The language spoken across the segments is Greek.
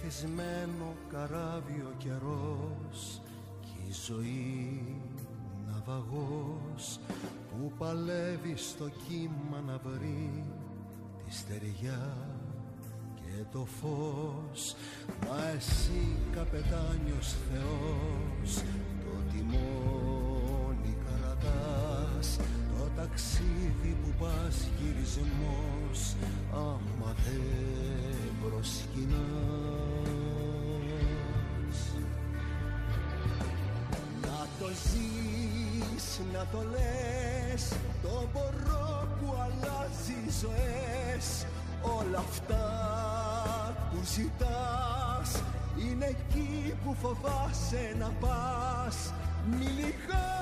μεθυσμένο καράβι ο καιρός κι η ζωή ναυαγός που παλεύει στο κύμα να βρει τη στεριά και το φως. Μα εσύ καπετάνιος Θεός το τιμόνι κρατάς, το ταξίδι που πας γυρισμός άμα δεν προσκυνάς. Να το ζεις, να το λες, το μπορώ που αλλάζει ζωές. Όλα αυτά που ζητάς είναι εκεί που φοβάσαι να πας. Μη λυγάς.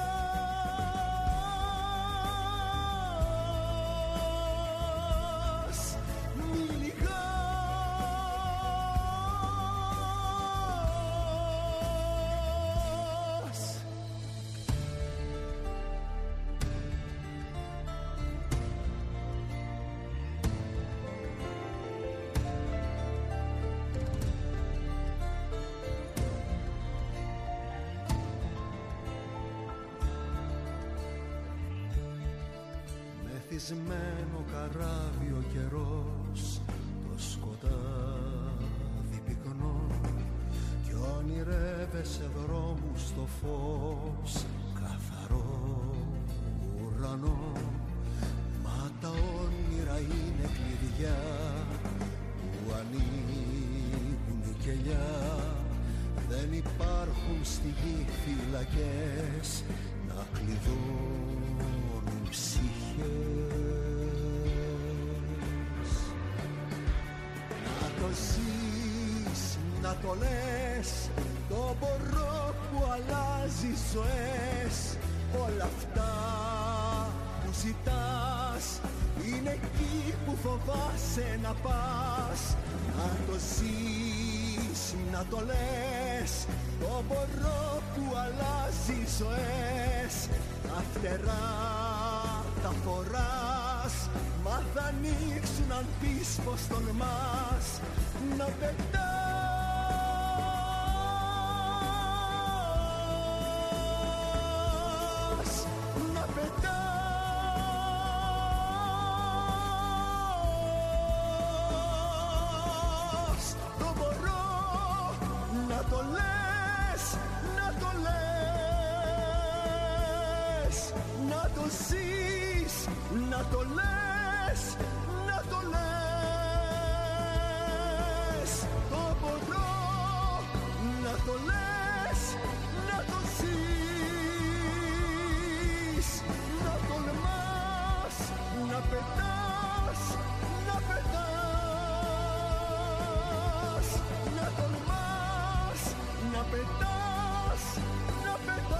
Μεθυσμένο καράβι ο καιρός, το σκοτάδι πυκνό κι ονειρεύεσαι δρόμους στο φως, καθαρό ουρανό. Μα τα όνειρα είναι κλειδιά που ανοίγουν η κελιά. Δεν υπάρχουν στη γη φυλακές να κλειδώνουν ψυχές. Να το ζεις, να το λες, το μπορώ που αλλάζει ζωές. Όλα αυτά που ζητάς είναι εκεί που φοβάσαι να πας. Να το ζεις, να το λες, το μπορώ που αλλάζει ζωές. Τα φτερά τα φοράς, μα θα ανοίξουν αν πεις πως τολμάς να πετάς. Να πετάς. Το μπορώ να το λες, να το λες, να το ζεις, να το λες, να το λες. Το μπορώ να το λες, να το ζεις, να τολμάς, να πετάς, να πετάς, να τολμάς, να πετάς, να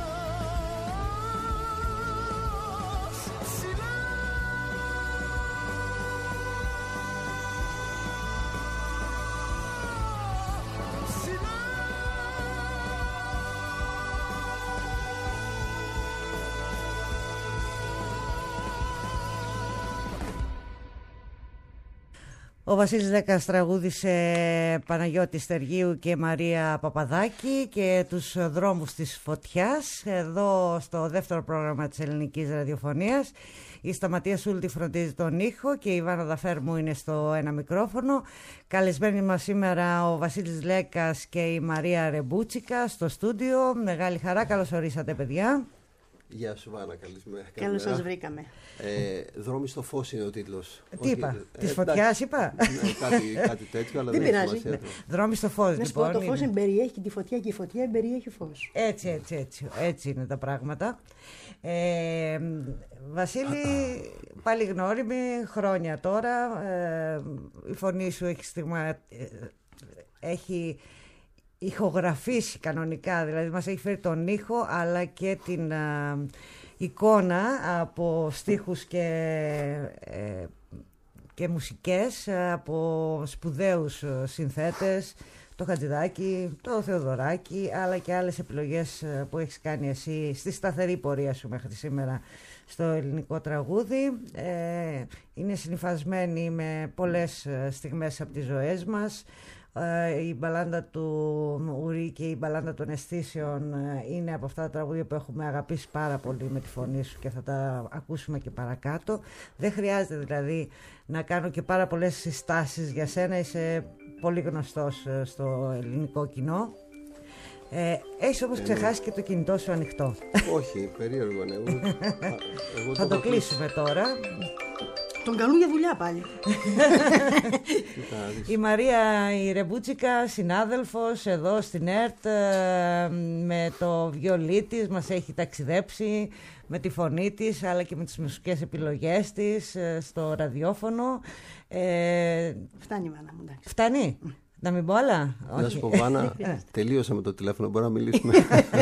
πετάς. Ψηλά. Ψηλά. Ο Βασίλης Λέκας τραγούδισε Παναγιώτη Στεργίου και Μαρία Παπαδάκη και τους δρόμους της φωτιάς εδώ στο δεύτερο πρόγραμμα της ελληνικής ραδιοφωνίας. Η Σταματία Σούλτη φροντίζει τον ήχο και η Ιβάνα Δαφέρμου είναι στο ένα μικρόφωνο. Καλεσμένοι μας σήμερα ο Βασίλης Λέκας και η Μαρία Ρεμπούτσικα στο στούντιο. Μεγάλη χαρά, καλώς ορίσατε παιδιά. Γεια σου Βάνα, καλησπέρα. Καλώς σας βρήκαμε. Δρόμοι στο φως είναι ο τίτλος. Τι είπα, της φωτιάς είπα. Κάτι τέτοιο, αλλά δεν πειράζει. Δρόμοι στο φως λοιπόν. Το φως περιέχει τη φωτιά και η φωτιά περιέχει φως. Έτσι είναι τα πράγματα. Βασίλη, πάλι γνώριμη, χρόνια τώρα. Η φωνή σου έχει ηχογραφήσει κανονικά, δηλαδή μας έχει φέρει τον ήχο αλλά και την εικόνα από στίχους και μουσικές από σπουδαίους συνθέτες, το Χατζηδάκη, το Θεοδωράκη, αλλά και άλλες επιλογές που έχεις κάνει εσύ στη σταθερή πορεία σου μέχρι σήμερα στο ελληνικό τραγούδι. Είναι συνυφασμένη με πολλές στιγμές από τις ζωές μας. Η μπαλάντα του Ουρή και η μπαλάντα των αισθήσεων είναι από αυτά τα τραγούδια που έχουμε αγαπήσει πάρα πολύ με τη φωνή σου και θα τα ακούσουμε και παρακάτω. Δεν χρειάζεται δηλαδή να κάνω και πάρα πολλές συστάσεις για σένα, είσαι πολύ γνωστός στο ελληνικό κοινό. Έχεις όμως ξεχάσει και το κινητό σου ανοιχτό. Όχι, περίεργο, ναι. Εγώ Θα το κλείσουμε τώρα. Τον καλούν για δουλειά πάλι. Η Μαρία η Ρεμπούτσικα, συνάδελφος εδώ στην ΕΡΤ, με το βιολί της μας έχει ταξιδέψει, με τη φωνή της αλλά και με τις μουσικές επιλογές της στο ραδιόφωνο. Φτάνει, Βάνα μου, εντάξει. Φτάνει. Να μην πω άλλα. Να σου πω, Βάνα, τελείωσα με το τηλέφωνο, μπορούμε να μιλήσουμε.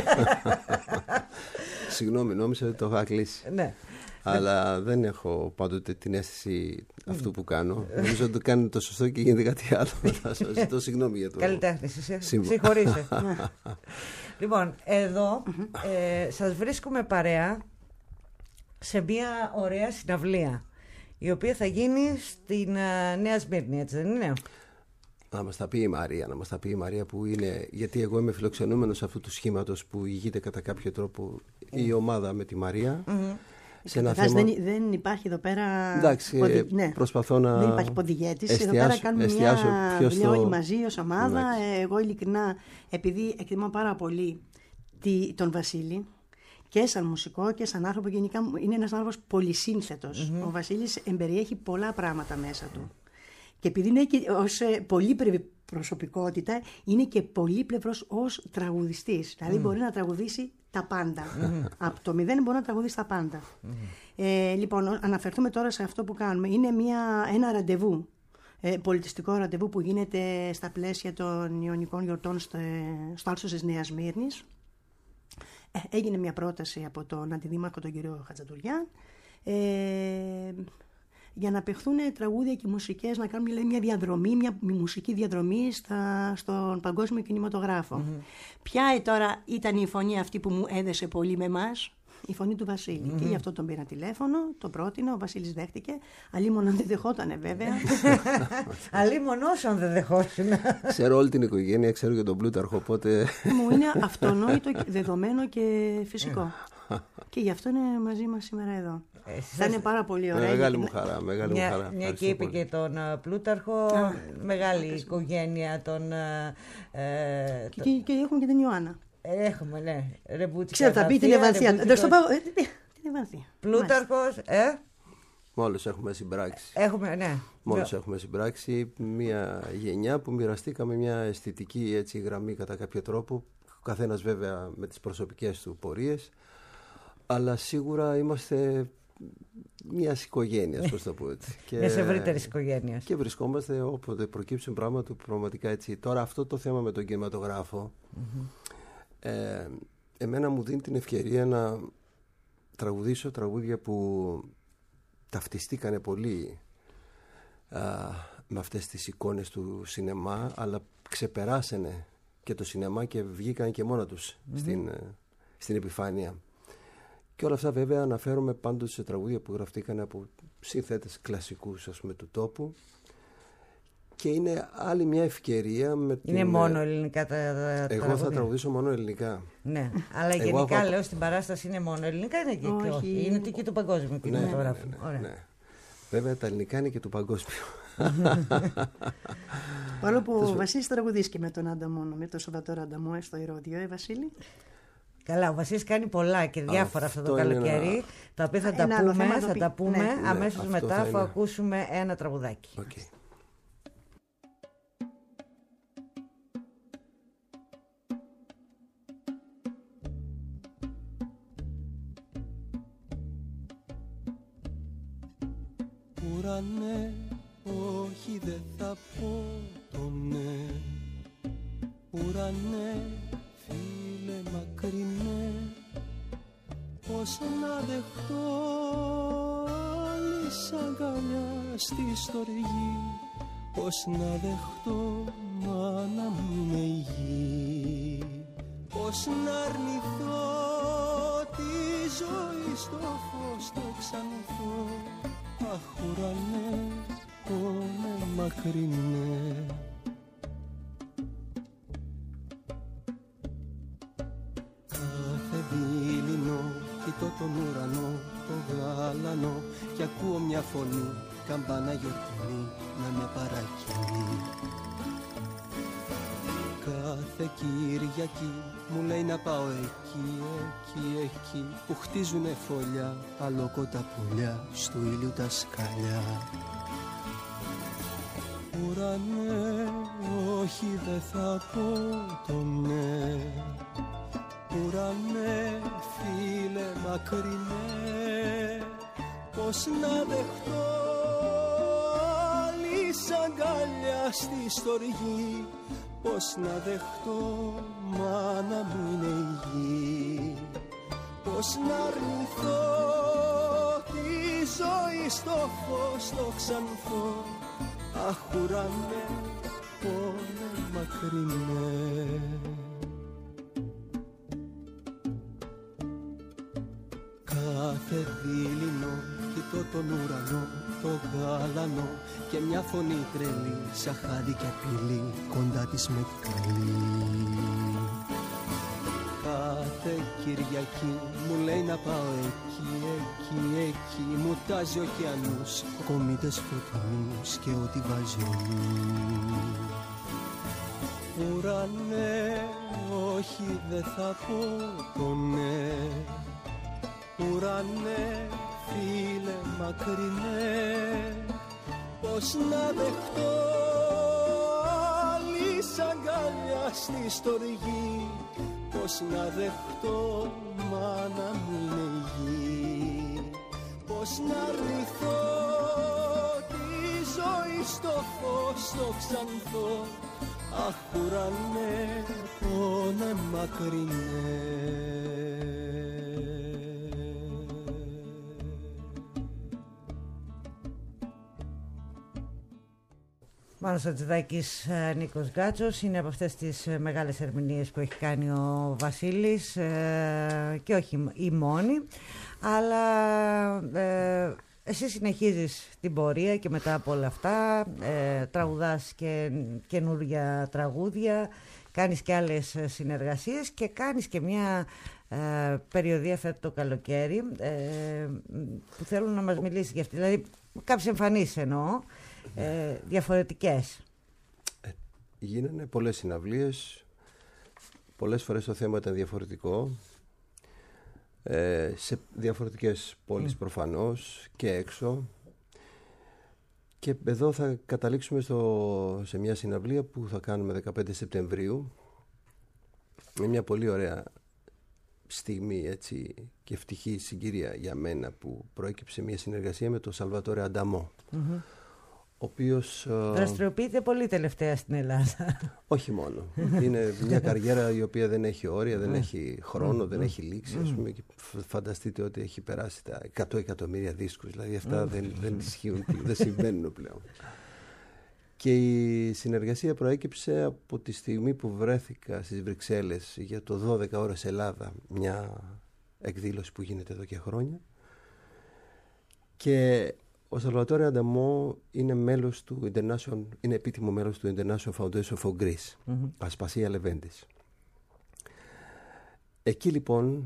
Συγγνώμη, νόμιζα ότι το είχα κλείσει. Ναι. Αλλά δεν έχω πάντοτε την αίσθηση αυτού που κάνω. Νομίζω ότι το κάνει το σωστό και γίνεται κάτι άλλο. Θα σας ζητώ συγγνώμη για το καλλιτέχνης, συγχωρείσαι. Λοιπόν, εδώ σας βρίσκουμε παρέα σε μια ωραία συναυλία, η οποία θα γίνει στην Νέα Σμύρνη, έτσι δεν είναι? Να μας τα πει η Μαρία, που είναι, γιατί εγώ είμαι φιλοξενούμενος αυτού του σχήματος που ηγείται κατά κάποιο τρόπο η ομάδα με τη Μαρία. Σε ένα θέμα... δεν υπάρχει εδώ πέρα. Εντάξει, προσπαθώ να. Δεν υπάρχει ποδηγέτης. Εδώ πέρα κάνουμε μια δουλειά όλοι μαζί ως ομάδα. Εγώ ειλικρινά, επειδή εκτιμώ πάρα πολύ τον Βασίλη και σαν μουσικό και σαν άνθρωπο, γενικά είναι ένας άνθρωπος πολυσύνθετος. Ο Βασίλης εμπεριέχει πολλά πράγματα μέσα του. Και επειδή είναι και ως πολύπλευρη προσωπικότητα, είναι και πολύπλευρος ως τραγουδιστής. Δηλαδή μπορεί να τραγουδήσει τα πάντα. Από το μηδέν μπορεί να τραγουδήσει τα πάντα. Λοιπόν, αναφερθούμε τώρα σε αυτό που κάνουμε. Είναι ένα ραντεβού, πολιτιστικό ραντεβού που γίνεται στα πλαίσια των Ιωνικών γιορτών στο άλσος της Νέας Σμύρνης. Έγινε μια πρόταση από τον Αντιδήμαρχο, τον κύριο Χατζαντουριά, για να παιχθούν τραγούδια και μουσικές, να κάνουμε μια διαδρομή, μια μουσική διαδρομή στον παγκόσμιο κινηματογράφο. Ποια τώρα ήταν η φωνή αυτή που μου έδεσε πολύ με εμάς? Η φωνή του Βασίλη. Και γι' αυτό τον πήρα τηλέφωνο, τον πρότεινα, ο Βασίλης δέχτηκε. Αλλήμον αν δεν δεχότανε βέβαια. Αλλήμον όσο αν δεν δεχόσουν. Ξέρω όλη την οικογένεια, ξέρω και τον Πλούταρχο, οπότε... Μου είναι αυτονόητο, δεδομένο και φυσικό. Και γι' αυτό είναι μαζί μας σήμερα εδώ. Θα είναι πάρα πολύ ωραία. Μεγάλη μου χαρά. Μια και είπε και τον Πλούταρχο, μεγάλη οικογένεια των... Και έχουμε και την Ιωάννα. Έχουμε, ναι. Ρεμπούτσικα. Ξέρω, θα πει την Ευανθία. Δεν στο πάω. Την Ευανθία. Πλούταρχος, Μόλις έχουμε συμπράξει. Μόλις έχουμε συμπράξει μια γενιά που μοιραστήκαμε μια αισθητική έτσι, γραμμή κατά κάποιο τρόπο. Ο καθένας βέβαια με τις προσωπικές του πορείες. Αλλά σίγουρα είμαστε μιας οικογένειας, πώς το πω έτσι. Μιας ευρύτερης οικογένειας. Και βρισκόμαστε όποτε προκύψουν πράγματα που πραγματικά έτσι. Τώρα αυτό το θέμα με τον κινηματογράφο, εμένα μου δίνει την ευκαιρία να τραγουδήσω τραγούδια που ταυτιστήκανε πολύ με αυτές τις εικόνες του σινεμά, αλλά ξεπεράσανε και το σινεμά και βγήκαν και μόνα τους στην επιφάνεια. Και όλα αυτά βέβαια αναφέρομαι πάντοτε σε τραγούδια που γραφτήκαν από συνθέτες κλασικούς, ας πούμε, του τόπου. Και είναι άλλη μια ευκαιρία με την... Είναι μόνο ελληνικά τα Εγώ τραγούδια. θα τραγουδήσω μόνο ελληνικά. Ναι, αλλά γενικά λέω στην παράσταση είναι μόνο ελληνικά, είναι και όχι. Είναι και του παγκόσμιου κινηματογράφου. Ναι. Βέβαια τα ελληνικά είναι και του παγκόσμιου. Παρόλο που ο Βασίλης τραγουδίσει και με τον Ανταμόνο, με τον Σοβατόρο Ανταμό στο Ηρώδιο, Βασίλη. Καλά, ο Βασίλης κάνει πολλά και διάφορα αυτό το καλοκαίρι, τα οποία θα τα πούμε αμέσως μετά, αφού ακούσουμε ένα τραγουδάκι. Okay. Ουρανέ, όχι δεν θα πω το ναι. Ουρανέ, φίλε μακρινέ, πώς να δεχτώ άλλη αγκαλιά στη στοργή, πώς να δεχτώ μάνα μου είναι η γη, πώς να αρνηθώ τη ζωή στο φως το ξανθώ. Αχ ουρανέ, πόνε μακρινέ. μια φωνή, καμπάνα γιορτινή να με παρακινεί. Κάθε Κυριακή μου λέει να πάω εκεί που χτίζουνε φωλιά, αλόκοτα πουλιά, στου ήλιου τα σκαλιά. Ουρανέ, όχι δεν θα πω το ναι. Ουρανέ, φίλε μακρινέ, πώς να δεχτώ άλλης αγκαλιά στη στοργή, πώς να δεχτώ μάνα μου είναι η γη, πώς να αρνηθώ τη ζωή στο φως το ξανθώ. Αχ ουρανέ, πόνε μακρινέ. Κάθε δειλινό κοιτώ τον ουρανό, το γαλανό και μια φωνή τρελή, σαν χάδι και πύλη, κοντά της με καλεί. Κάθε Κυριακή μου λέει να πάω εκεί, μου τάζει ωκεανούς, κομίτες φωτεινούς και ό,τι βάζει ο νους. Ουρανέ, όχι δεν θα πω το ναι. Ουρανέ, φίλε μακρινέ, πώς να δεχτώ άλλης αγκαλιά στη στοργή, πώς να δεχτώ μάνα μου είναι η γη, πώς να αρνηθώ τη ζωή στο φως το ξανθώ. Αχ ουρανέ, πόνε μακρινέ. Μάνος Χατζηδάκης, Νίκος Γκάτσος, είναι από αυτές τις μεγάλες ερμηνείες που έχει κάνει ο Βασίλης και όχι η μόνη, αλλά εσύ συνεχίζεις την πορεία και μετά από όλα αυτά τραγουδάς και καινούργια τραγούδια, κάνεις και άλλες συνεργασίες και κάνεις και μια περιοδία φέτο το καλοκαίρι που θέλω να μας μιλήσει για αυτή, δηλαδή κάποιες εμφανίσεις εννοώ, διαφορετικές. Γίνανε πολλές συναυλίες, πολλές φορές το θέμα ήταν διαφορετικό, σε διαφορετικές πόλεις προφανώς και έξω, και εδώ θα καταλήξουμε σε μια συναυλία που θα κάνουμε 15 Σεπτεμβρίου. Είναι μια πολύ ωραία στιγμή έτσι, και ευτυχή συγκυρία για μένα που προέκυψε μια συνεργασία με τον Σαλβατόρε Ανταμό, ο οποίος δραστηριοποιείται πολύ τελευταία στην Ελλάδα. Όχι μόνο. Είναι μια καριέρα η οποία δεν έχει όρια, δεν έχει χρόνο, δεν έχει λήξη. Ας πούμε, και φανταστείτε ότι έχει περάσει τα 100 εκατομμύρια δίσκους. Δηλαδή αυτά δεν ισχύουν, δεν συμβαίνουν πλέον. Και η συνεργασία προέκυψε από τη στιγμή που βρέθηκα στις Βρυξέλλες για το 12 ώρες Ελλάδα, μια εκδήλωση που γίνεται εδώ και χρόνια. Και ο Σαλβατόρε Ανταμό είναι είναι επίτιμο μέλος του International Foundation for Greece, Ασπασία Λεβέντης. Εκεί λοιπόν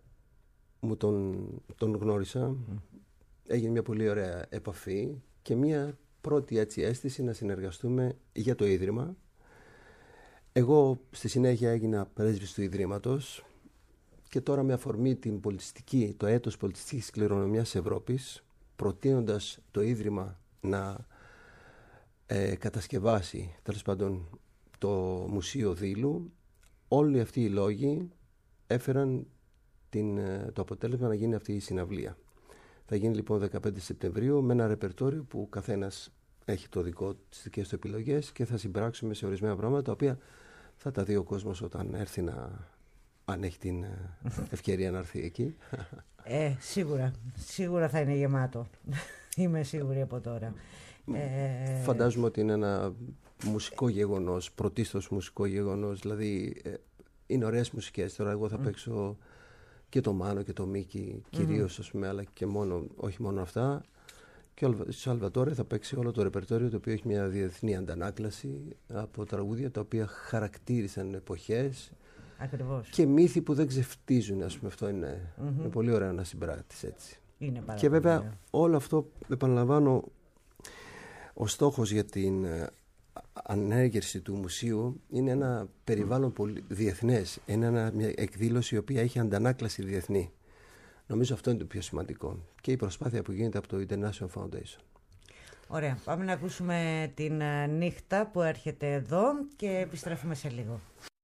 τον γνώρισα, έγινε μια πολύ ωραία επαφή και μια πρώτη έτσι αίσθηση να συνεργαστούμε για το Ίδρυμα. Εγώ στη συνέχεια έγινα πρέσβης του Ιδρύματος και τώρα με αφορμή το έτος πολιτιστικής κληρονομιάς Ευρώπης, προτείνοντας το Ίδρυμα να κατασκευάσει τέλος πάντων το Μουσείο Δήλου, όλοι αυτοί οι λόγοι έφεραν το αποτέλεσμα να γίνει αυτή η συναυλία. Θα γίνει λοιπόν 15 Σεπτεμβρίου με ένα ρεπερτόριο που καθένας έχει τις δικές του επιλογές και θα συμπράξουμε σε ορισμένα πράγματα τα οποία θα τα δει ο κόσμος όταν έρθει αν έχει την ευκαιρία να έρθει εκεί. Σίγουρα θα είναι γεμάτο. Είμαι σίγουρη από τώρα. Φαντάζομαι ότι είναι ένα μουσικό γεγονός, πρωτίστως μουσικό γεγονός. Δηλαδή είναι ωραίες μουσικές. Τώρα εγώ θα παίξω και το Μάνο και το Μίκη κυρίως, ας πούμε, αλλά και όχι μόνο αυτά. Και ο Σαλβατόρε θα παίξει όλο το ρεπερτόριο, το οποίο έχει μια διεθνή αντανάκλαση από τραγούδια τα οποία χαρακτήρισαν εποχές. Ακριβώς. Και μύθοι που δεν ξεφτίζουν, ας πούμε. Αυτό είναι πολύ ωραίο να συμπράττεις έτσι. Και βέβαια όλο αυτό, επαναλαμβάνω, ο στόχος για την ανέγερση του μουσείου είναι ένα περιβάλλον διεθνές. Είναι μια εκδήλωση η οποία έχει αντανάκλαση διεθνή. Νομίζω αυτό είναι το πιο σημαντικό. Και η προσπάθεια που γίνεται από το International Foundation. Ωραία. Πάμε να ακούσουμε την νύχτα που έρχεται εδώ και επιστρέφουμε σε λίγο.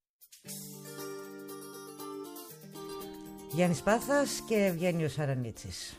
Γιάννης Πάθας και Ευγένιος Αρανίτσης.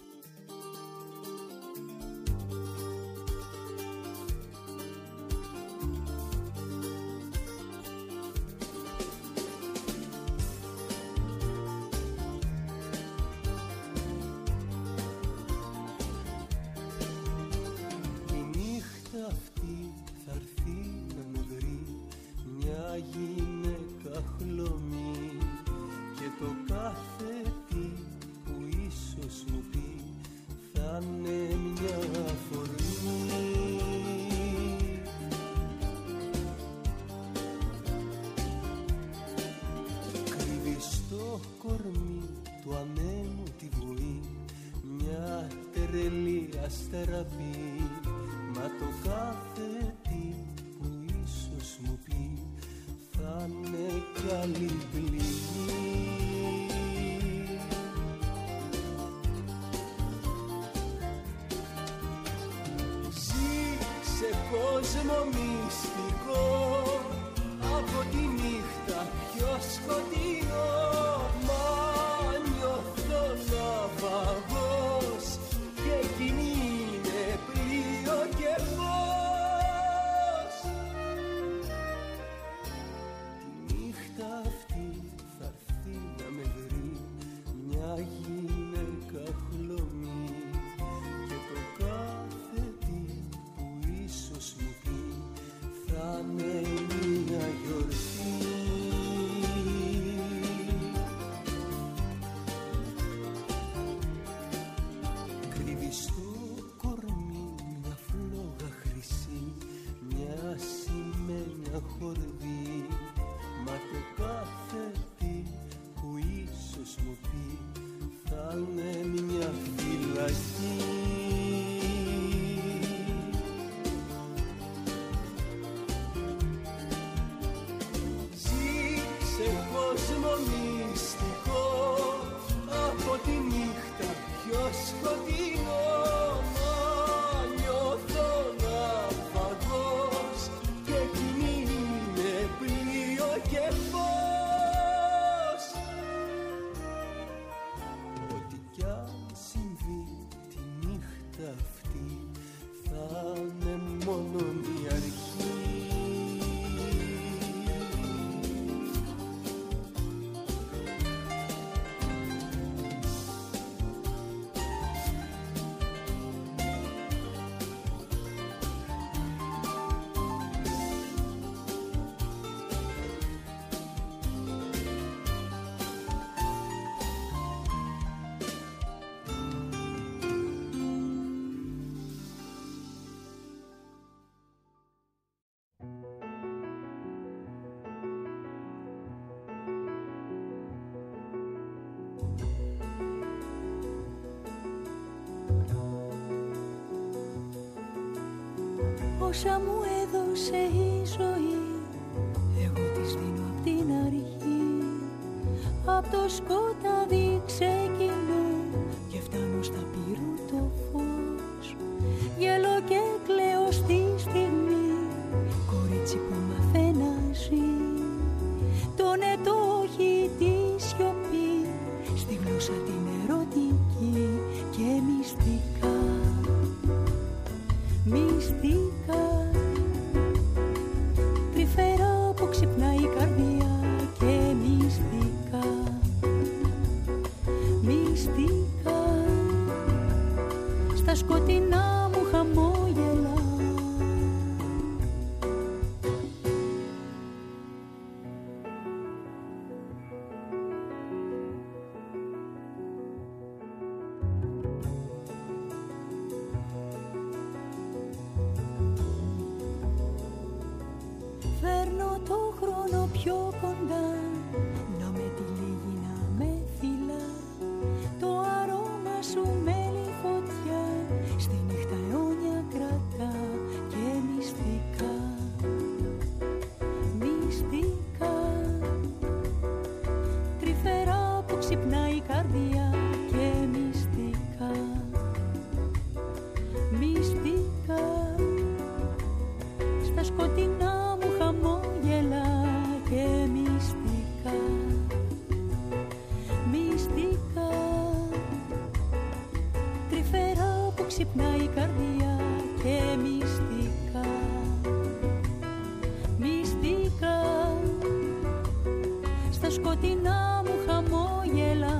Όσα μου έδωσε η ζωή, εγώ της δίνω απ' την αρχή. Απ' το σκοτάδι ξεκινώ και φτάνω στα πύρου το φως. Γελώ και κλαίω στη στιγμή, κορίτσι που μαθαίνει να ζει. Το ναι, το όχι, τη σιωπή, στη γλώσσα την ερωτική και μυστικά. Μυστικά, τρυφερά που ξυπνάει η καρδιά και μυστικά, μυστικά, στα σκοτεινά μου χαμόγελα. σκοτεινά μου χαμόγελα και μυστικά, μυστικά, τρυφερά που ξυπνάει η καρδιά και μυστικά, μυστικά, στα σκοτεινά μου χαμόγελα.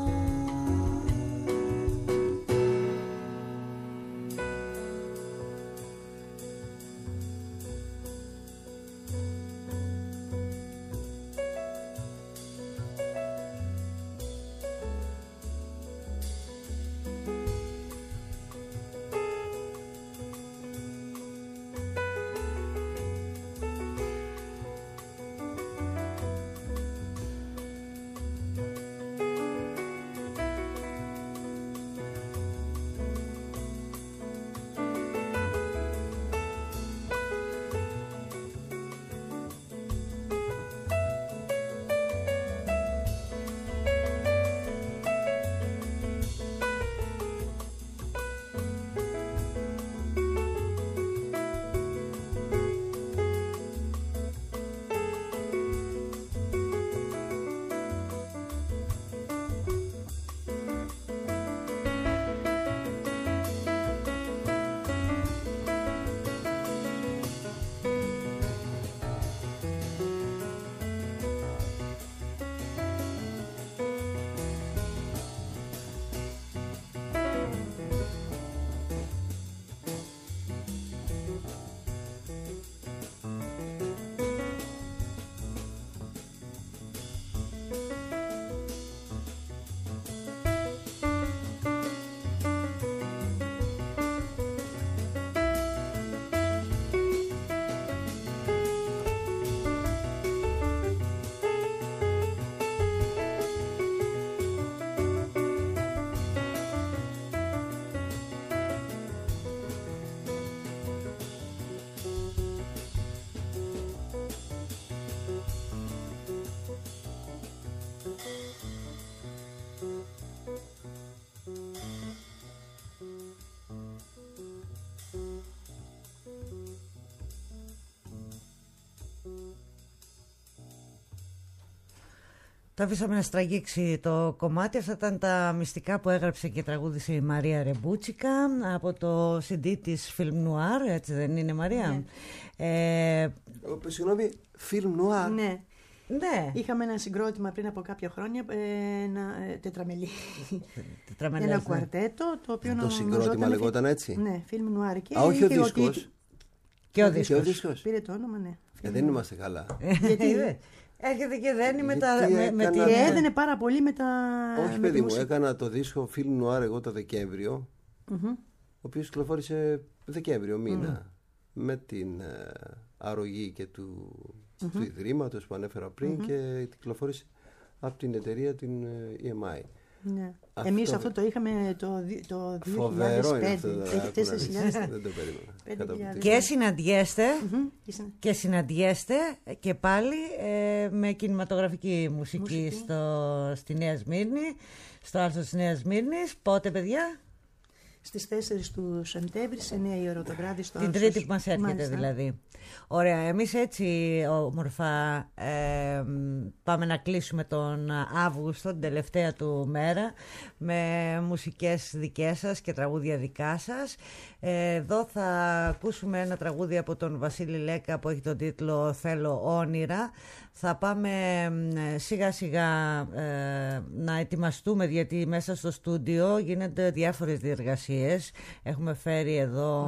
Το αφήσαμε να στραγγίξει το κομμάτι. Αυτά ήταν τα μυστικά που έγραψε και τραγούδισε η Μαρία Ρεμπούτσικα από το CD της Film Noir, έτσι δεν είναι, Μαρία? Ναι. Συγγνώμη, Film Noir. Ναι. Ναι. Είχαμε ένα συγκρότημα πριν από κάποια χρόνια, ένα τετραμελή. Ένα κουαρτέτο, το οποίο το συγκρότημα λεγόταν έτσι. Ναι, Film Noir. Και όχι ο δίσκος. Και ο δίσκος. Πήρε το όνομα, ναι. Δεν είμαστε καλά. Γιατί έρχεται και δένει με την... Έδαινε πάρα πολύ με τα... Όχι, παιδί μου, έκανα το δίσκο Film Noir εγώ το Δεκέμβριο, ο οποίος κυκλοφόρησε Δεκέμβριο μήνα, με την αρρωγή και του Ιδρύματος που ανέφερα πριν, και κυκλοφόρησε από την εταιρεία την EMI. Ναι. Εμείς αυτό το είχαμε το 2005. Φοβερό είναι αυτό. Έχει 4.000. Δεν το περίμενα. Και συναντιέστε και πάλι με κινηματογραφική μουσική στη Νέα Σμύρνη, στο Άλσο της Νέας Σμύρνης. Πότε, παιδιά? Στις 4 του Σεπτέμβρη, σε 9 η ώρα το βράδυ στο Την Άλσος. Τρίτη που μας έρχεται. Μάλιστα. Δηλαδή. Ωραία, εμείς έτσι όμορφα πάμε να κλείσουμε τον Αύγουστο, την τελευταία του μέρα, με μουσικές δικές σας και τραγούδια δικά σας. Εδώ θα ακούσουμε ένα τραγούδι από τον Βασίλη Λέκα που έχει τον τίτλο «Θέλω όνειρα». Θα πάμε σιγά σιγά να ετοιμαστούμε, γιατί μέσα στο στούντιο γίνονται διάφορες διεργασίες. Έχουμε φέρει εδώ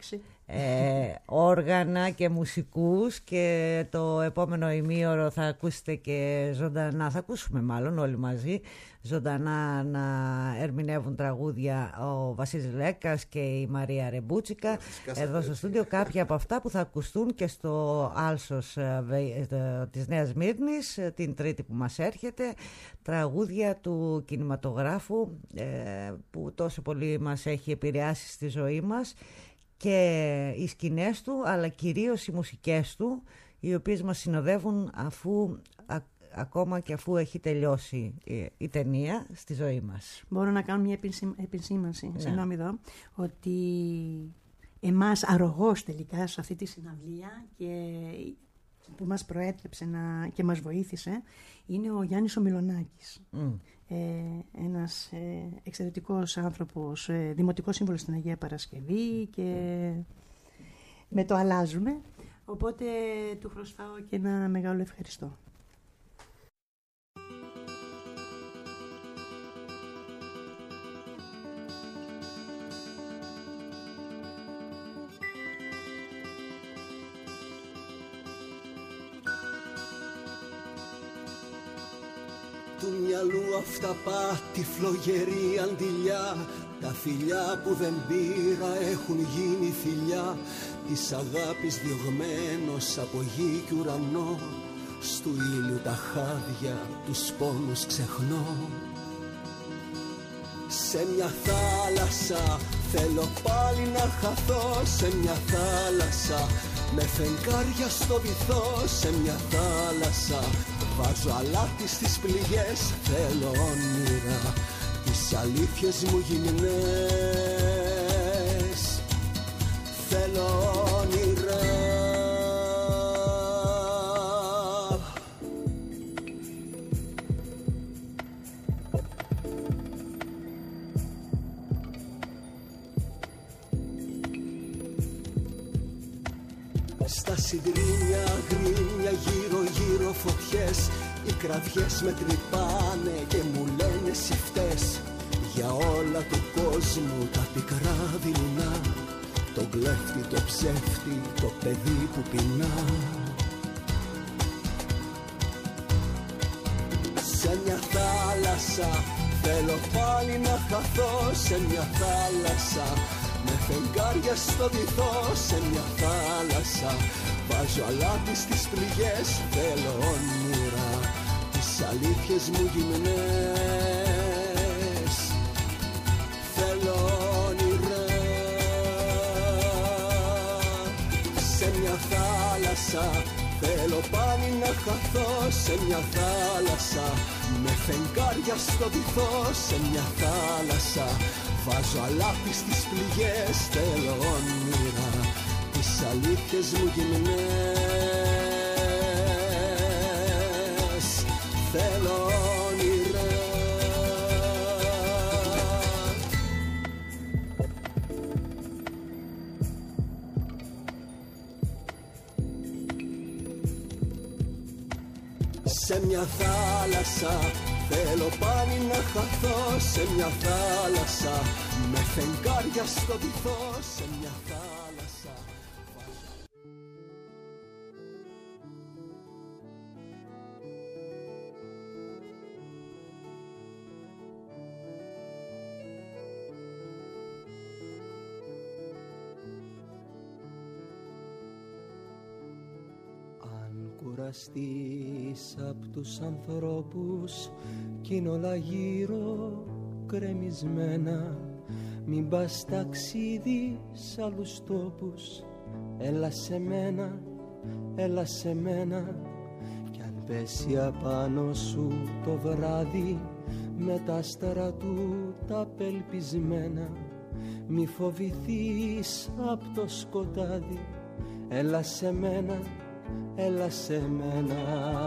όργανα και μουσικούς, και το επόμενο ημίωρο θα ακούσετε και ζωντανά, θα ακούσουμε μάλλον όλοι μαζί ζωντανά να ερμηνεύουν τραγούδια ο Βασίλης Λέκας και η Μαρία Ρεμπούτσικα εδώ στο στούντιο. Κάποια από αυτά που θα ακουστούν και στο Άλσος της Νέας Σμύρνης την Τρίτη που μας έρχεται, τραγούδια του κινηματογράφου που τόσο πολύ μας έχει επηρεάσει στη ζωή μας, και οι σκηνές του, αλλά κυρίως οι μουσικές του, οι οποίες μας συνοδεύουν ακόμα και αφού έχει τελειώσει η ταινία στη ζωή μας. Μπορώ να κάνω μια επισήμανση, συγγνώμη εδώ, ότι εμάς αρρωγός τελικά σε αυτή τη συναυλία και που μας προέτρεψε και μας βοήθησε είναι ο Γιάννης ο Μιλονάκης. Ένας εξαιρετικός άνθρωπος, δημοτικός σύμβολος στην Αγία Παρασκευή και με το αλλάζουμε, οπότε του χρωστάω και ένα μεγάλο ευχαριστώ. Του μυαλού αυταπάτη φλογερή αντιλιά, τα φιλιά που δεν πήρα έχουν γίνει φιλιά, της αγάπης διωγμένος από γη κι ουρανό, στου ήλιου τα χάδια, τους πόνους ξεχνώ. Σε μια θάλασσα θέλω πάλι να χαθώ, σε μια θάλασσα με φεγγάρια στο βυθό, σε μια θάλασσα βάζω αλάτι στις πληγές, θέλω όνειρα, τις αλήθειες μου γυμνές, θέλω όνειρα. Στα συντρίμια γρήμια γύρω γύρω φωτιές, οι κραυγές με τρυπάνε και μου λένε εσύ φταίς για όλα του κόσμου τα πικρά δειλινά, τον κλέφτη, το ψεύτη, το παιδί που πεινά. Σε μια θάλασσα θέλω πάλι να χαθώ, σε μια θάλασσα με φεγγάρια στο βυθό, σε μια θάλασσα βάζω αλάτι στις πληγές, θέλω όνειρα, τις αλήθειες μου γυμνές, θέλω όνειρα. Σε μια θάλασσα θέλω πάλι να χαθώ, σε μια θάλασσα με φεγγάρια στο βυθό, σε μια θάλασσα βάζω αλάτι στις πληγές, θέλω όνειρα, τις αλήθειες μου γυμνές, θέλω όνειρα. Σε μια θάλασσα θέλω πάλι να χαθώ, σε μια θάλασσα με φεγγάρια στο βυθό, σε μια θάλασσα. Κουραστείς απ' τους ανθρώπους κι είναι όλα γύρω κρεμισμένα, μην πας ταξίδι σ' άλλους τόπους, έλα σε μένα, έλα σε μένα, κι αν πέσει απάνω σου το βράδυ με τα άστερα του τα απελπισμένα, μη φοβηθείς απ' το σκοτάδι, έλα σε μένα, έλα σε μένα.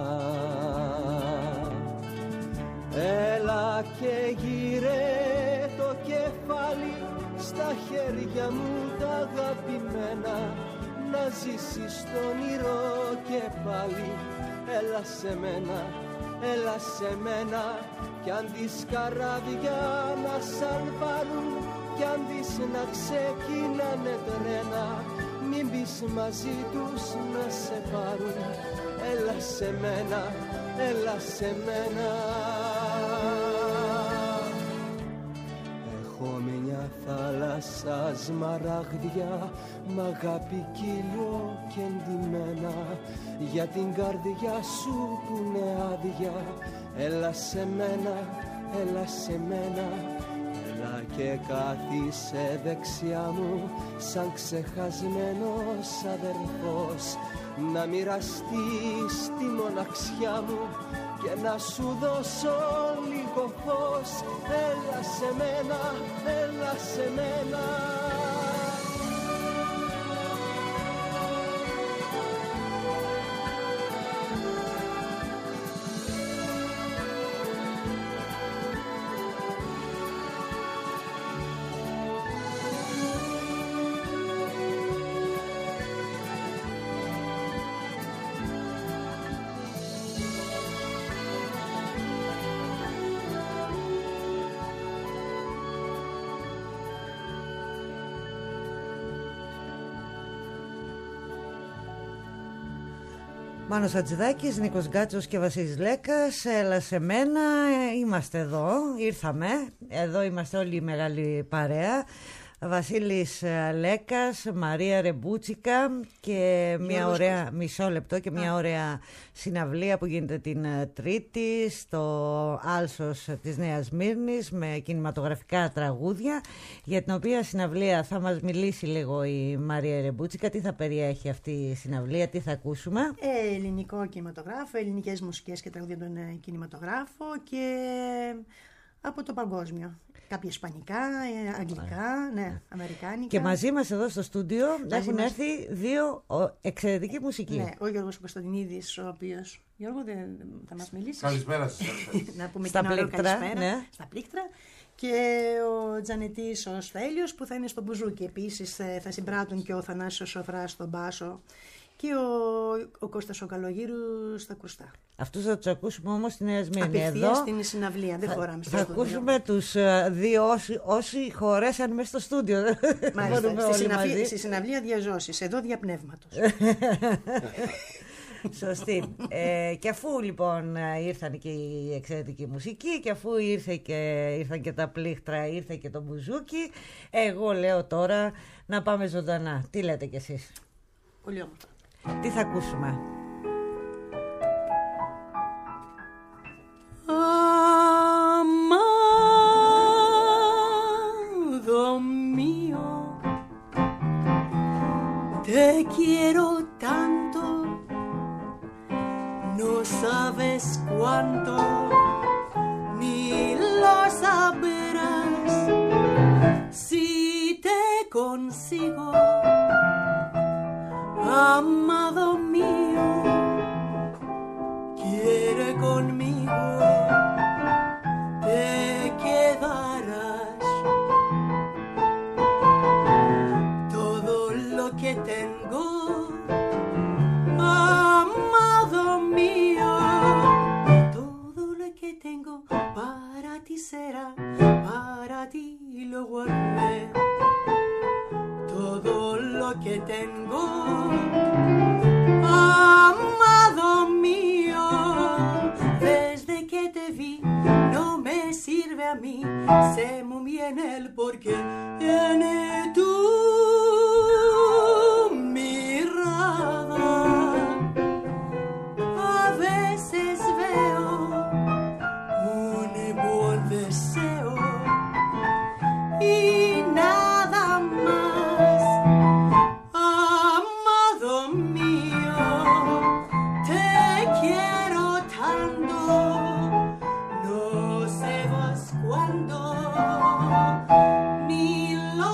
Έλα και γύρε το κεφάλι στα χέρια μου τα αγαπημένα, να ζήσεις το όνειρο και πάλι. Έλα σε μένα, έλα σε μένα, κι αν τις καράβια να σαλπάρουν, κι αν τις να ξεκινάνε τρένα, μην πεις μαζί τους να σε πάρουν. Έλα σε μένα, έλα σε μένα. Έχω μια θάλασσα σμαράγδια, μ' αγάπη κύλιο και εντυμένα, για την καρδιά σου που είναι άδεια. Έλα σε μένα, έλα σε μένα, έλα και κάθισε δεξιά μου σαν ξεχασμένος αδερφός, να μοιραστείς τη μοναξιά μου και να σου δώσω λίγο φως. Έλα σε μένα, έλα σε μένα. Μάνος Χατζηδάκης, Νίκος Γκάτσος και Βασίλης Λέκας. Έλα σε μένα, είμαστε εδώ, ήρθαμε. Εδώ είμαστε όλοι η μεγάλη παρέα. Βασίλης Λέκας, Μαρία Ρεμπούτσικα και μια ωραία, μισό λεπτό, και μια ωραία συναυλία που γίνεται την Τρίτη στο Άλσος της Νέας Σμύρνης με κινηματογραφικά τραγούδια, για την οποία συναυλία θα μας μιλήσει λίγο η Μαρία Ρεμπούτσικα. Τι θα περιέχει αυτή η συναυλία, τι θα ακούσουμε? Ελληνικό κινηματογράφο, ελληνικές μουσικές και τραγούδια από τον κινηματογράφο και από το παγκόσμιο. Κάποια ισπανικά, αγγλικά, ναι, αμερικάνικα. Και μαζί μας εδώ στο στούντιο έχουν έρθει δύο εξαιρετικοί μουσικοί. Ναι, ο Γιώργος Κωνσταντινίδης, ο οποίος... Γιώργο, θα μας μιλήσεις? Καλησπέρα σας. Να πούμε στα πλήκτρα, ναι. Στα πλήκτρα. Και ο Τζανετής ο Στέλιος που θα είναι στο μπουζούκι. Επίσης θα συμπράττουν και ο Θανάσης ο Σοφράς στον μπάσο και ο Κώστας ο Καλογύρου στα κρουστά. Αυτούς θα τους ακούσουμε όμως στη Νέα Σμύρνη. Απευθείας στην συναυλία, δεν χωράμε στο στούντιο. Θα ακούσουμε τους δύο όσοι χωρέσαν μέσα στο στούντιο. Μάλιστα, στη συναυλία διαζώσεις, εδώ διαπνεύματος. Σωστή. Και αφού λοιπόν ήρθαν και η εξαιρετική μουσική και αφού ήρθαν και τα πλήκτρα, ήρθε και το μπουζούκι, εγώ λέω τώρα να πάμε ζωντανά. Τι λέτε κι εσείς? Πολύ όμορφα. Τι θα ακούσουμε? Amado mío, te quiero tanto, no sabes cuánto, ni lo sabrás si te consigo, amado mío, quiere conmigo, te quedarás, todo lo que tengo, amado mío, todo lo que tengo para ti será, para ti lo guardé, todo lo que tengo, amado mío, desde que te vi no me sirve a mí, sé muy bien el porqué, tiene tu mirada, a veces veo un buen deseo y nada más, amado mío, te quiero tanto, no sabes cuándo, ni lo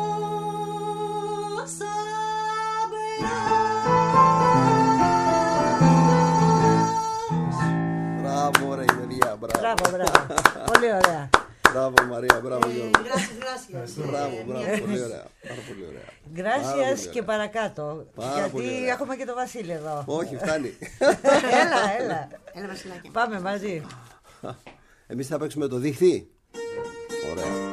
sabrás. Μπράβο ρε Μαρία, μπράβο. Μπράβο. Πολύ ωραία. Μπράβο Μαρία, μπράβο Γιώργο. Gracias. Μπράβο, πολύ ωραία. Πάρα πολύ ωραία. Γκράσιας και παρακάτω. Πάρα πολύ Γιατί ωραία. έχουμε και το Βασίλη εδώ. Όχι, φτάνει. Έλα. Έλα Βασιλάκη. Πάμε μαζί. Εμείς θα παίξουμε το δίχτυ. Ωραία.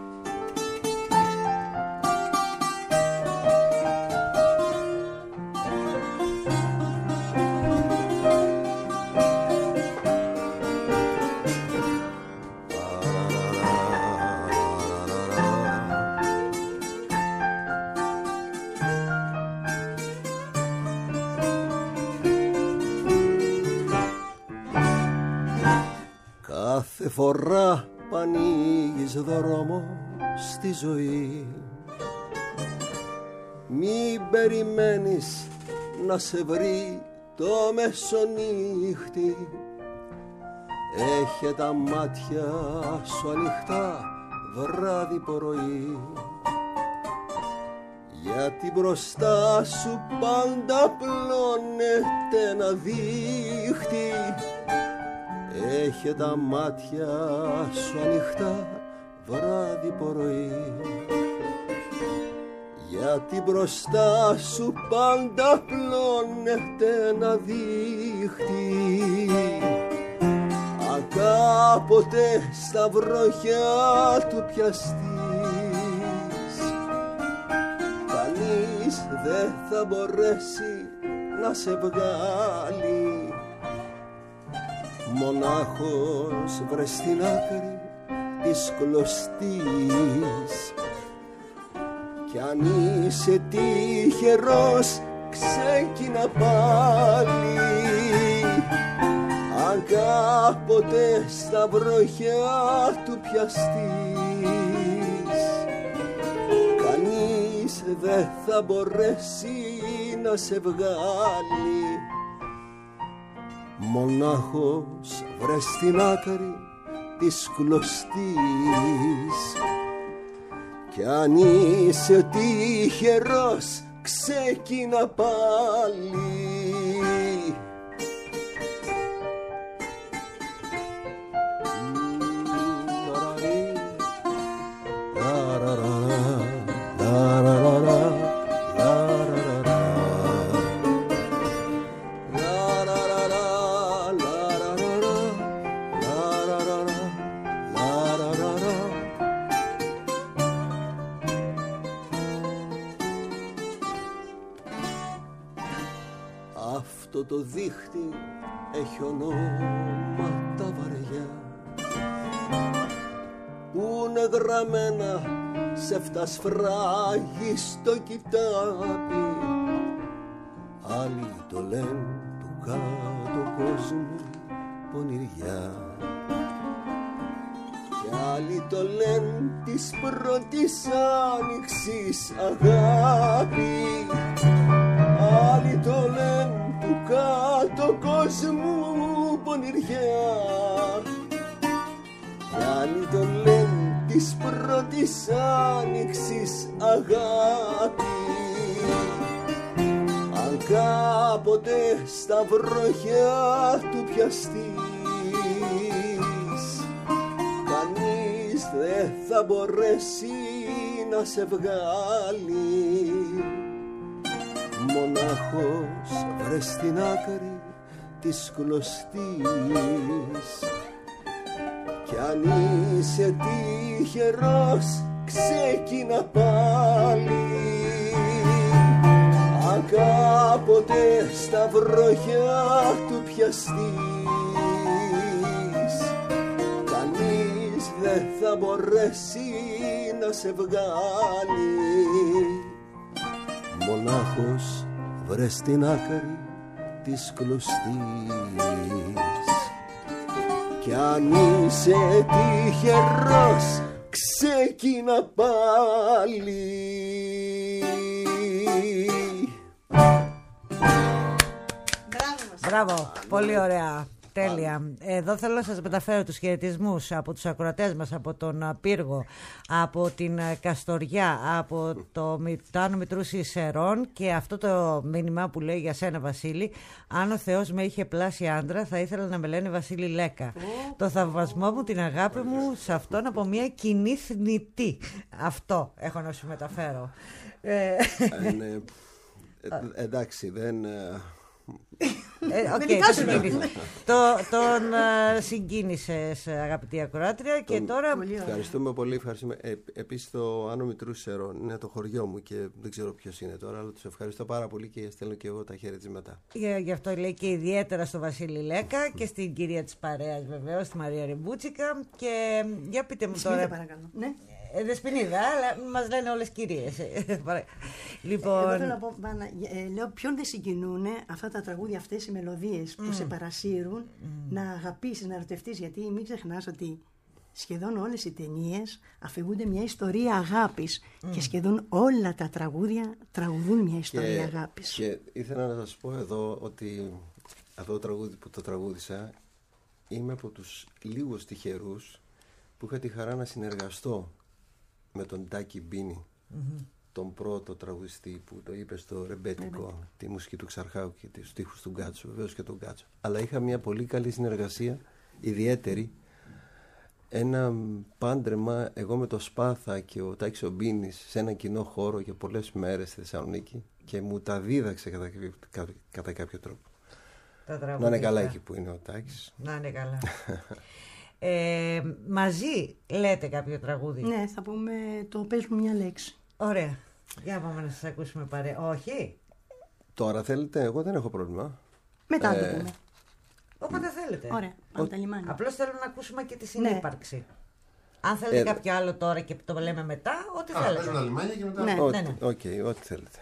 Κάθε φορά που ανοίγεις δρόμο στη ζωή, μην περιμένεις να σε βρει το μεσονύχτη. Έχε τα μάτια σου ανοιχτά βράδυ πρωί, γιατί μπροστά σου πάντα πλώνεται ένα δίχτυ. Έχε τα μάτια σου ανοιχτά βράδυ πρωί, γιατί μπροστά σου πάντα πλώνεται ένα δίχτυ. Αν κάποτε στα βροχιά του πιαστείς, κανείς δεν θα μπορέσει να σε βγάλει. Μονάχος βρες στην άκρη της κλωστής, κι αν είσαι τυχερός ξεκίνα πάλι. Αν κάποτε στα βροχιά του πιαστείς, κανείς δεν θα μπορέσει να σε βγάλει. Μονάχος βρες στην άκρη της κλωστής, κι αν είσαι τυχερός ξεκίνα πάλι. Αυτό το δίχτυ έχει ονόματα βαριά που είναι γραμμένα σε φτασφράγι στο κοιτάπι. Άλλοι το λένε του κάτω κόσμου πονηριά, κι άλλοι το λένε της πρώτης άνοιξης αγάπη. Άλλοι το λένε του κάτω κόσμου πονηριά, κι άλλοι το λένε της πρώτης άνοιξης αγάπη. Αν κάποτε στα βροχιά του πιαστείς, κανείς δεν θα μπορέσει να σε βγάλει. Μονάχος βρες στην άκρη της κλωστής, κι αν είσαι τυχερός ξεκίνα πάλι. Αν κάποτε στα βροχιά του πιαστείς, κανείς δεν θα μπορέσει να σε βγάλει. Μονάχος βρες στην άκρη της κλωστής, κι αν είσαι τυχερός ξεκίνα πάλι. Μπράβο, πολύ ωραία. Τέλεια. Εδώ θέλω να σας μεταφέρω τους χαιρετισμούς από τους ακροατές μας, από τον Πύργο, από την Καστοριά, από το Άνω Μητρούση Σερών, και αυτό το μήνυμα που λέει για σένα, Βασίλη: αν ο Θεός με είχε πλάσει άντρα, θα ήθελα να με λένε Βασίλη Λέκα. Το θαυμασμό μου, την αγάπη μου σε αυτόν από μια κοινή θνητή. Αυτό έχω να σου μεταφέρω. Εντάξει, δεν... Τον συγκίνησες, αγαπητή ακροάτρια, και τώρα... Ευχαριστούμε πολύ. Επίσης το Άνω Μητρού Σερών είναι το χωριό μου και δεν ξέρω ποιος είναι τώρα, αλλά τους ευχαριστώ πάρα πολύ και στέλνω και εγώ τα χαιρετίσματα. Γι' αυτό λέει και ιδιαίτερα στο Βασίλη Λέκα και στην κυρία της παρέας, βεβαίως, τη Μαρία Ριμπούτσικα. Και για πείτε μου τώρα... παρακαλώ. Ναι. Δεσποινίδα, αλλά μας λένε όλες κυρίες. Λοιπόν... Εγώ θέλω να πω, λέω, ποιον δεν συγκινούν αυτά τα τραγούδια, αυτές οι μελωδίες που σε παρασύρουν να αγαπήσεις, να ερωτευτείς, γιατί μην ξεχνάς ότι σχεδόν όλες οι ταινίες αφηγούνται μια ιστορία αγάπης και σχεδόν όλα τα τραγούδια τραγουδούν μια ιστορία αγάπης. Και ήθελα να σας πω εδώ ότι αυτό το τραγούδι που το τραγούδισα, είμαι από τους λίγους τυχερούς που είχα τη χαρά να συνεργαστώ με τον Τάκη Μπίνη, τον πρώτο τραγουδιστή που το είπε στο ρεμπέτικο, τη μουσική του Ξαρχάου και τους στίχους του Γκάτσο, βεβαίως και τον Γκάτσο. Αλλά είχα μια πολύ καλή συνεργασία, ιδιαίτερη, ένα πάντρεμα εγώ με το Σπάθα και ο Τάκης ο Μπίνης σε ένα κοινό χώρο για πολλές μέρες στη Θεσσαλονίκη, και μου τα δίδαξε κατά κάποιο τρόπο. Να είναι καλά εκεί που είναι ο Τάκης. Να είναι καλά. Μαζί λέτε κάποιο τραγούδι? Ναι, θα πούμε το «Πες μου μια λέξη». Ωραία. Για πάμε να σας ακούσουμε παρέα. Όχι. Τώρα θέλετε? Εγώ δεν έχω πρόβλημα. Μετά το πούμε. Όποτε θέλετε. Ωραία, πάμε τα λιμάνια. Απλώς θέλω να ακούσουμε και τη συνύπαρξη. Ναι. Αν θέλετε κάποιο άλλο τώρα και το λέμε μετά, ό,τι θέλετε. Παίζουμε τα λιμάνια και μετά. Ναι. Οκ, ό,τι θέλετε.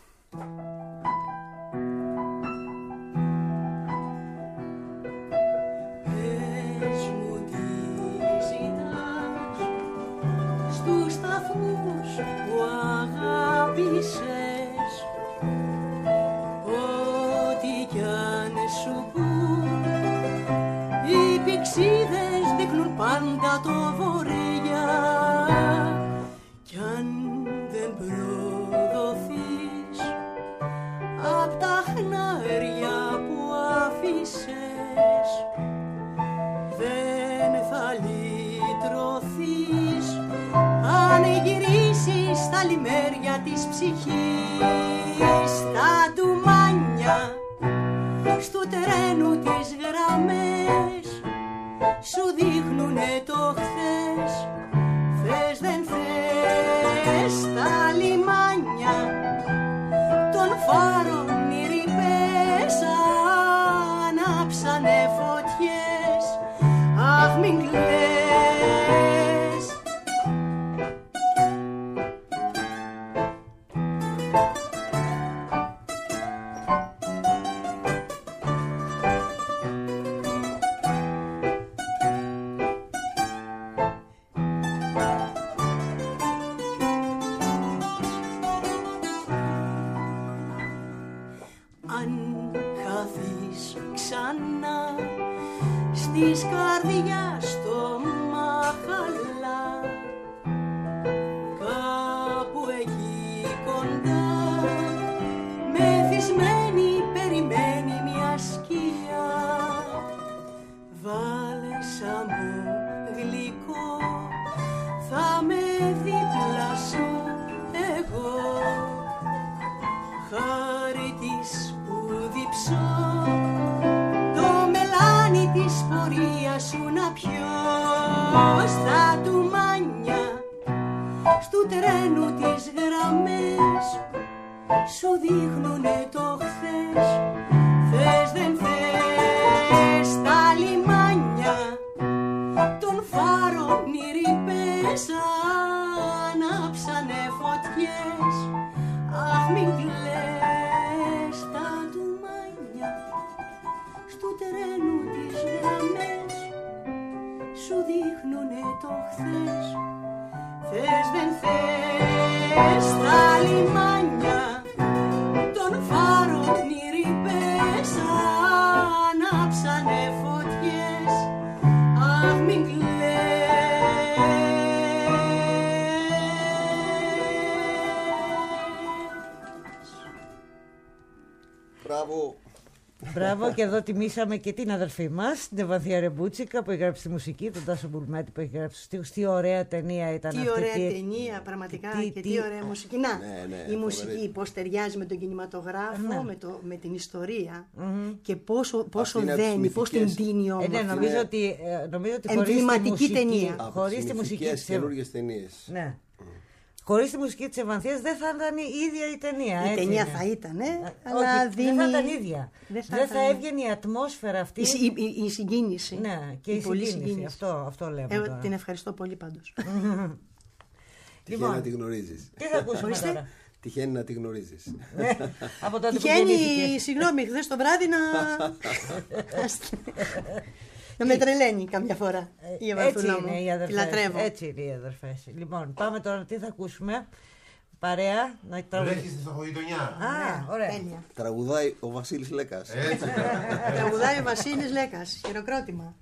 Πες μου τι ζητάς στους σταθμούς που αγάπησες, ό,τι κι αν σου πουν, οι πηξίδες δείχνουν πάντα το βορειά, κι αν δεν προδοθείς απ' τα χνάρια που άφησες, δεν θα λυτρωθείς αν γυρίσεις στα λιμέρια της ψυχής. Τα ντουμάνια στου τρένου τις γραμμές σου δείχνουνε το χθες. Θες δεν θες τα λιμάνια των φάρων οι ρηπές ανάψανε φωτιές. Αχ, μην κλαις. Αν χαθείς ξανά στις καρδιάς το μαχαλά, κάπου εκεί κοντά μεθυσμένη περιμένει μια σκιά. Βάλε σαν μου γλυκό, θα με δίπλα σου εγώ, χάρη της που διψώ, το μελάνι της πορείας σου να πιω. Στα ντουμάνια στου τρένου τις γραμμές σου δείχνουνε το χθες. Θες δεν θες τα λιμάνια των φάρων οι ρηπές ανάψανε φωτιές. Αχ, μην κλαις. Τα ντουμάνια στου τρένου τις γραμμές σου δείχνουνε το χθες. Θες δεν θες τα λιμάνια των φάρων οι ρηπές ανάψανε φωτιές. Αχ, μην κλαις. Μπράβο. Μπράβο, και εδώ τιμήσαμε και την αδερφή μας, την Ευανθία Ρεμπούτσικα, που έχει γράψει τη μουσική, τον Τάσο Μπουλμέτη που έχει γράψει τους στίχους. Τι ωραία ταινία ήταν αυτή. Τι ωραία ταινία, πραγματικά, και τι ωραία μουσική. Να, η μουσική πώς ταιριάζει με τον κινηματογράφο, με την ιστορία και πόσο δένει, πώς την δίνει όμως. Νομίζω ότι εμβληματική ταινία. Χωρίς τη μουσική της καινούργιες ταινίες. Ναι. Χωρίς τη μουσική της Ευανθίας δεν θα ήταν η ίδια η ταινία. Η ταινία θα ήταν, αλλά δεν θα ήταν ίδια. Δεν θα έβγαινε η ατμόσφαιρα αυτή. Η συγκίνηση. Ναι, και η συγκίνηση. Αυτό λέμε τώρα. Την ευχαριστώ πολύ πάντως. Τυχαίνει να τη γνωρίζεις. Τι θα ακούσουμε τώρα? Τυχαίνει να τη γνωρίζεις. Τυχαίνει, συγγνώμη, χθες το βράδυ να με τρελαίνει καμιά φορά η Ευανθούλα μου. Τη λατρεύω. Έτσι είναι οι αδερφές. Λοιπόν, πάμε τώρα, τι θα ακούσουμε? Παρέα, να τραγουδάει. Βρέχει στη στοχογειτονιά. Ωραία. Τέλεια. Τραγουδάει ο Βασίλης Λέκας. Τραγουδάει ο Βασίλης Λέκας. Χειροκρότημα.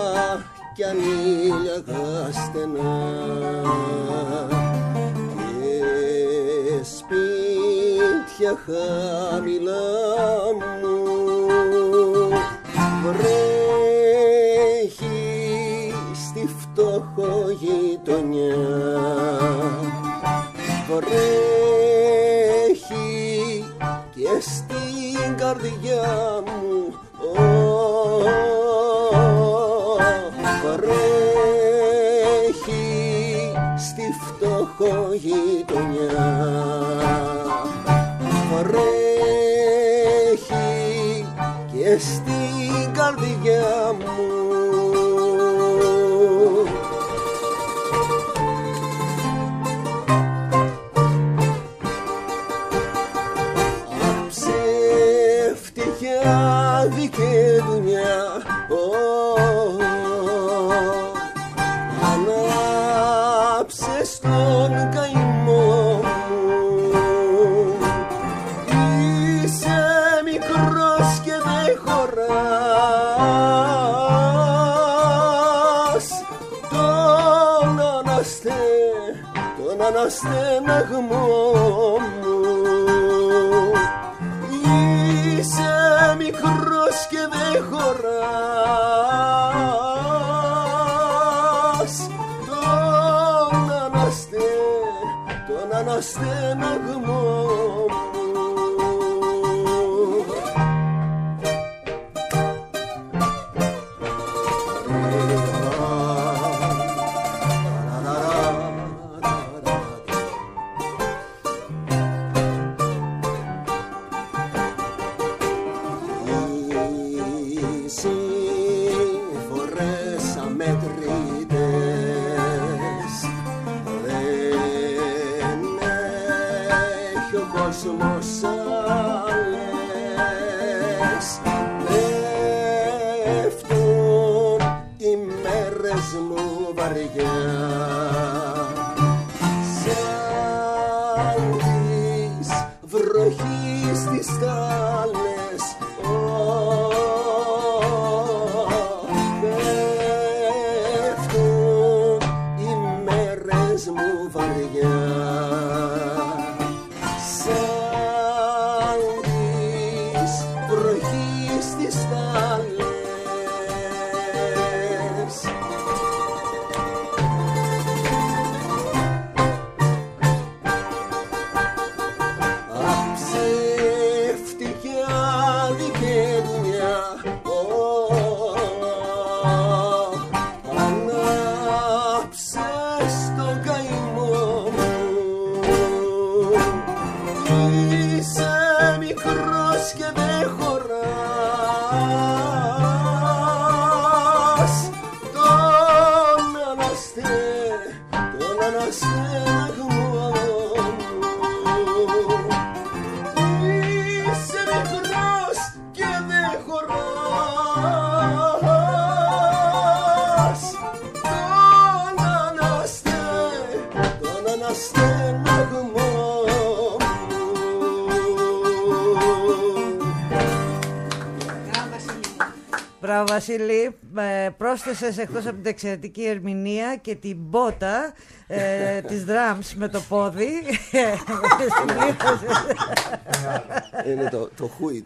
Στενά και μάτια χαμηλά μου βρέχει στη φτωχογειτονιά, βρέχει και στην καρδιά μου, βρέχει στη φτωχογειτονιά, βρέχει και στην καρδιά μου. Και δουλειά, ανάψες τον καημό μου. Είσαι μικρός και δεν χωράς τον αναστεναγμό μου. Είσαι μικρός και δεν χωράς τον αναστεναγμό μου. Βασίλη, πρόσθεσες εκτός από την εξαιρετική ερμηνεία και την μπότα της drums με το πόδι. Είναι το χούι.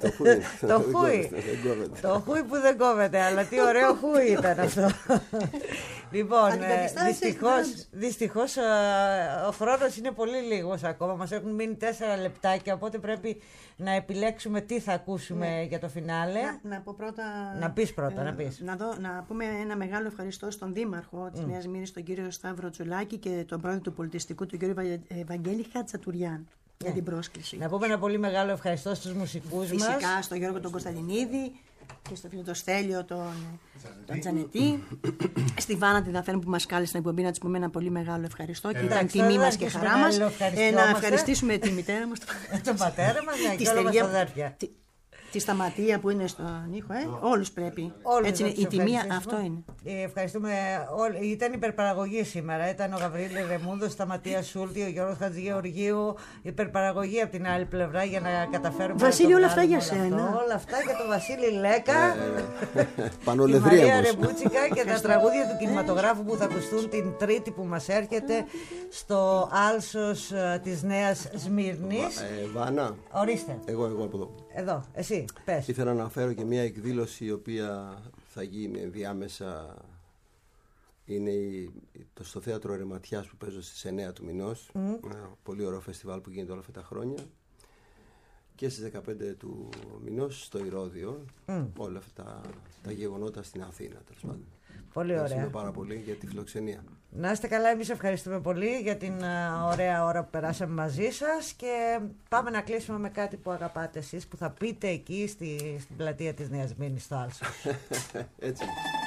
Το χούι που δεν κόβεται, αλλά τι ωραίο χούι ήταν αυτό. Λοιπόν, δυστυχώς ο χρόνος είναι πολύ λίγος ακόμα. Μας έχουν μείνει 4 λεπτάκια, οπότε πρέπει να επιλέξουμε τι θα ακούσουμε για το φινάλε. Να πω πρώτα. Να πεις πρώτα, να πούμε ένα μεγάλο ευχαριστώ στον Δήμαρχο της Νέας Μύρης, τον κύριο Σταύρο Τσουλάκη, και τον πρόεδρο του Πολιτιστικού, τον κύριο Βαγγέλη Χατσατουριάν, για την πρόσκληση. Να πούμε ένα πολύ μεγάλο ευχαριστώ στους μουσικούς μας. Φυσικά στον Γιώργο τον Κωνσταντινίδη και στο φίλο τον Στέλιο τον Τζανετή. Στη Βάνα τη Δαφέρν που μας κάλεσε στην εκπομπή, να της πούμε ένα πολύ μεγάλο ευχαριστώ, και ήταν τιμή μας και χαρά μας. Να ευχαριστήσουμε τη μητέρα μας, τον πατέρα μας, και όλα μας τα αδέρφια. Τη Σταματία που είναι στον ήχο, όλους πρέπει. Έτσι είναι, η τιμή αυτό είναι. Ευχαριστούμε όλοι. Ήταν υπερπαραγωγή σήμερα. Ήταν ο Γαβρίλη Ρεμούδος, Σταματία Σούλτη, ο Γιώργος Χατζηγεωργίου. Υπερπαραγωγή από την άλλη πλευρά για να καταφέρουμε. Βασίλη, όλα αυτά για σένα. Όλα αυτά για τον Βασίλη Λέκα. Πανολεδρία. Τη Μαρία Ρεμπούτσικα και τα τραγούδια του κινηματογράφου που θα ακουστούν την Τρίτη που μας έρχεται στο άλσος της Νέας Σμύρνης. Βάνα. Ορίστε. Εγώ από εδώ. Εδώ, εσύ, πες. Ήθελα να αναφέρω και μια εκδήλωση η οποία θα γίνει ενδιάμεσα. Είναι στο Θέατρο Ερεματιάς που παίζω στις 9 του μηνός. Ένα πολύ ωραίο φεστιβάλ που γίνεται όλα αυτά τα χρόνια. Και στις 15 του μηνός στο Ηρώδειο. Όλα αυτά τα γεγονότα στην Αθήνα, τέλος πάντων. Πολύ ωραία. Ευχαριστούμε πάρα πολύ για τη φιλοξενία. Να είστε καλά, εμείς ευχαριστούμε πολύ για την ωραία ώρα που περάσαμε μαζί σας και πάμε να κλείσουμε με κάτι που αγαπάτε εσείς, που θα πείτε εκεί στην πλατεία της Νέας Μήνης στο Άλσος. Έτσι.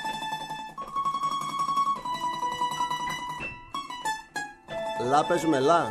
Λα, παίζουμε λα.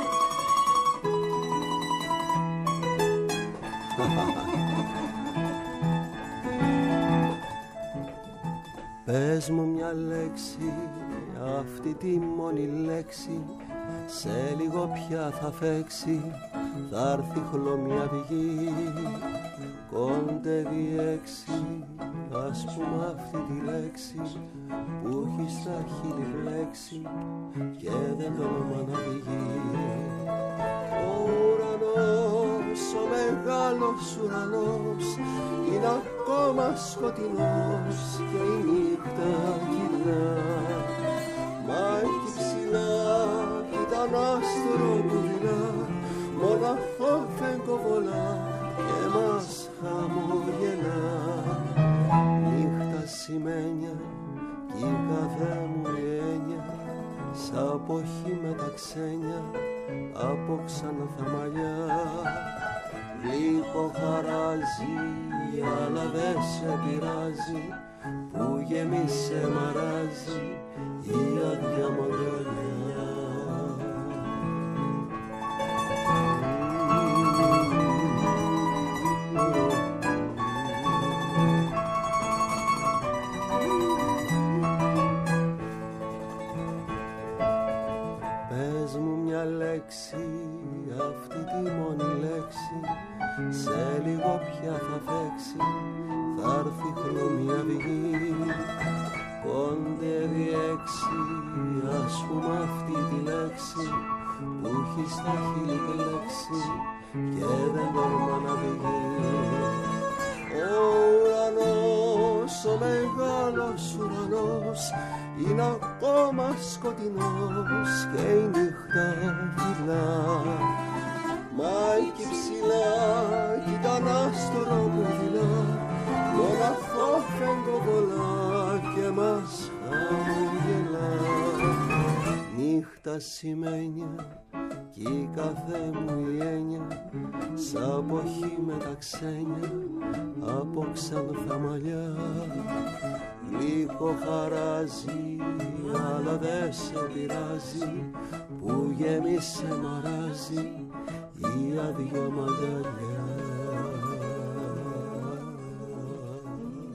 Πες μου μια λέξη, αυτή τη μόνη λέξη, σε λίγο πια θα φέξει, θα έρθει χλωμιά πηγή, κοντεύει έξι, ας πούμε αυτή τη λέξη, που έχει στα χείλη λέξη και δεν τολμά να πηγεί. Ο ουρανός, ο μεγάλος ουρανός, είναι ακόμα σκοτεινός και η νύχτα κυλά. Μα εκεί ψηλά ήταν άστρο που δειλά, μοναχό φεγγοβολά και μας χαμογελά. Νύχτα σημαίνια κι η κάθε μου έννοια, σαν αποχή με τα ξένια από ξανθά μαλλιά. Λίγο χαράζει, αλλά δεν σε πειράζει, που γεμίσε μαράζει η άδεια μου αγκαλιά. Πες μου μια λέξη, αυτή τη μόνη λέξη, σε λίγο πια θα φέξει, θα έρθει χλωμιά πηγή, κοντεύει έξι, ας πούμε αυτή τη λέξη, που έχει στα χείλη τη λέξη και δεν τολμά να πηγεί. Ο ουρανός, ο μεγάλος ουρανός, είναι ακόμα σκοτεινός και η νύχτα κυλά. Μα εκεί ψηλά κι ήταν άστρο που δειλά, μοναχό φεγγοβολά και μας χαμογελά. Νύχτα σημαίνια κι η κάθε μου η έννοια, σαν αποχή με τα ξένια από ξανθά μαλλιά. Λίγο χαράζει, αλλά δεν σε πειράζει, που γέμισε μαράζει η άδεια μ' αγκαλιά.